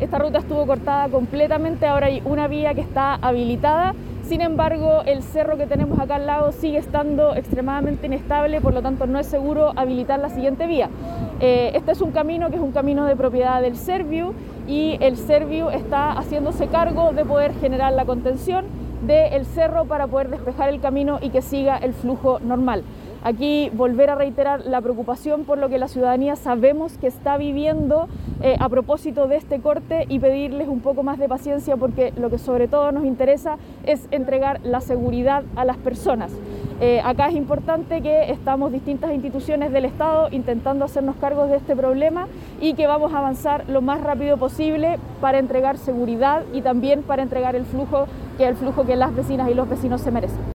esta ruta estuvo cortada completamente, ahora hay una vía que está habilitada. Sin embargo, el cerro que tenemos acá al lado sigue estando extremadamente inestable, por lo tanto no es seguro habilitar la siguiente vía. Este es un camino que es un camino de propiedad del Serviu y el Serviu está haciéndose cargo de poder generar la contención del cerro para poder despejar el camino y que siga el flujo normal. Aquí volver a reiterar la preocupación por lo que la ciudadanía sabemos que está viviendo a propósito de este corte y pedirles un poco más de paciencia porque lo que sobre todo nos interesa es entregar la seguridad a las personas. Acá es importante que estamos distintas instituciones del Estado intentando hacernos cargo de este problema y que vamos a avanzar lo más rápido posible para entregar seguridad y también para entregar el flujo que es el flujo que las vecinas y los vecinos se merecen.